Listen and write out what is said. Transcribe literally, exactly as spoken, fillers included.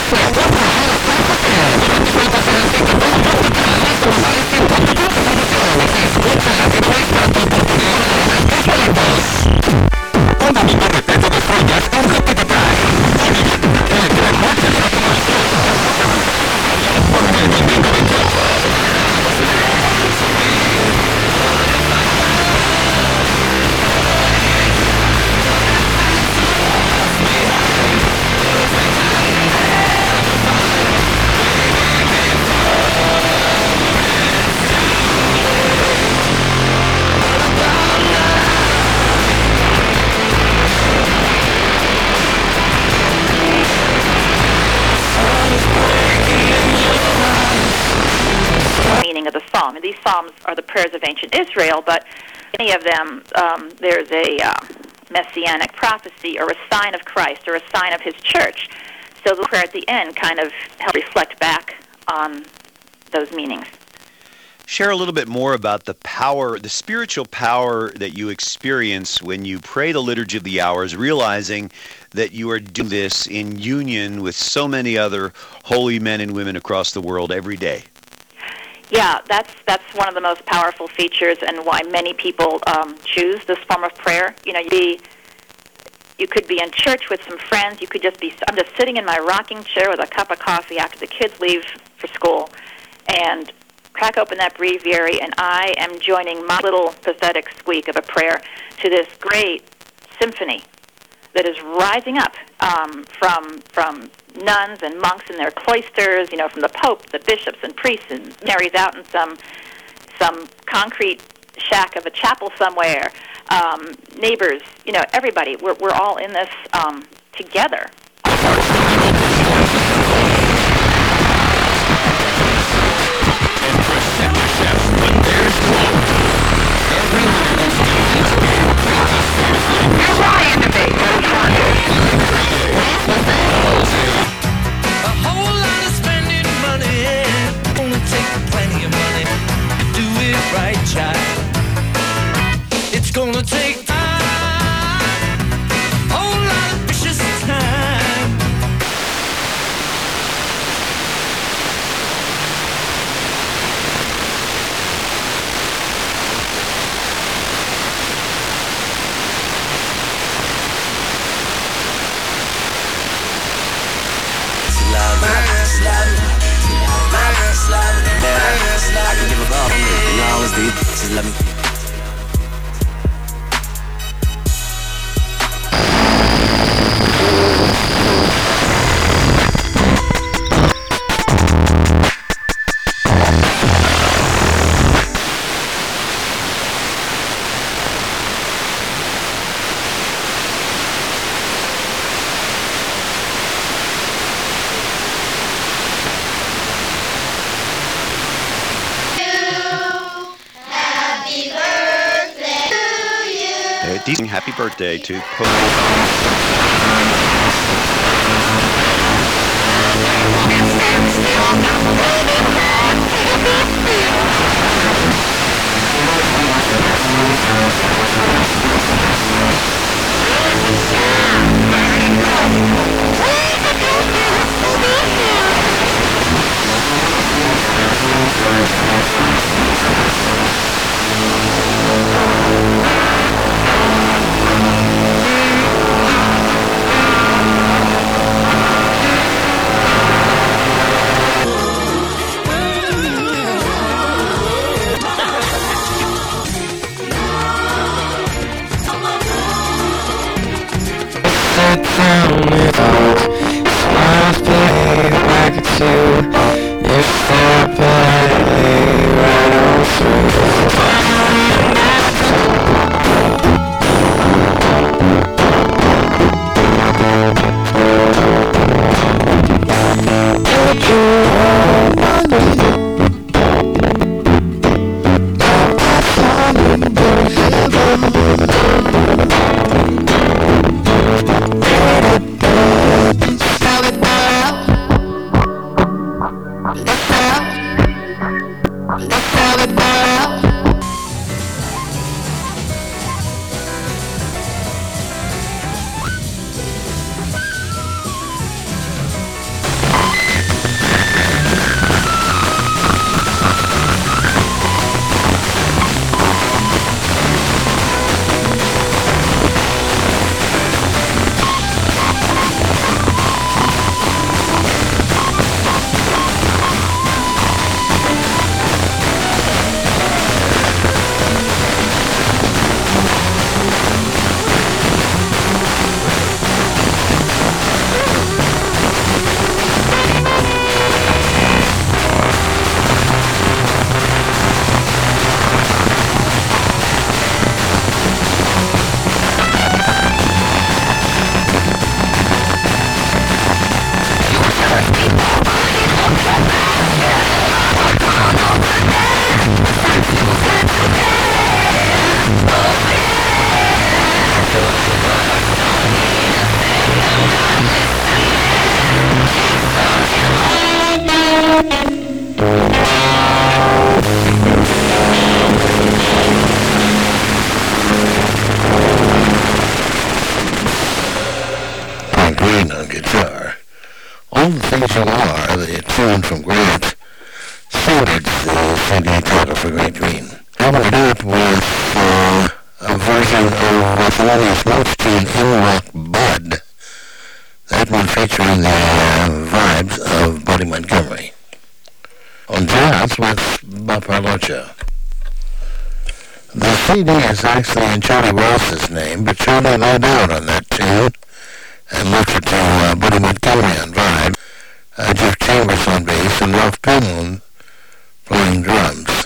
And these psalms are the prayers of ancient Israel, but any of them, um, there's a uh, messianic prophecy or a sign of Christ or a sign of his church. So the prayer at the end kind of helps reflect back on those meanings. Share a little bit more about the power, the spiritual power that you experience when you pray the Liturgy of the Hours, realizing that you are doing this in union with so many other holy men and women across the world every day. Yeah, that's that's one of the most powerful features, and why many people um, choose this form of prayer. You know, you be, you could be in church with some friends. You could just be. I'm just sitting in my rocking chair with a cup of coffee after the kids leave for school, and crack open that breviary, and I am joining my little pathetic squeak of a prayer to this great symphony that is rising up um, from from nuns and monks in their cloisters, you know, from the Pope, the bishops and priests, and Mary's out in some some concrete shack of a chapel somewhere. Um, neighbors, you know, everybody. We're we're all in this um, together. Right, child. It's gonna take time, a whole lot of precious time. Slow, slow, slow, slow. I can give a ball. All is deep, just let me. Happy birthday to Pope. Solar, the tune from Great Swords, the C D title for Great Green. Opened up with uh, a version of Thelonious Monk's tune In Rock Bud. That one featuring the uh, vibes of Buddy Montgomery. On jazz with Bob Arlocha. The C D is actually in Charlie Ross's name, but Charlie laid out on that tune and left it to uh, Buddy Montgomery on vibe, uh, Jeff Chambers on bass, and Ralph Penland playing drums.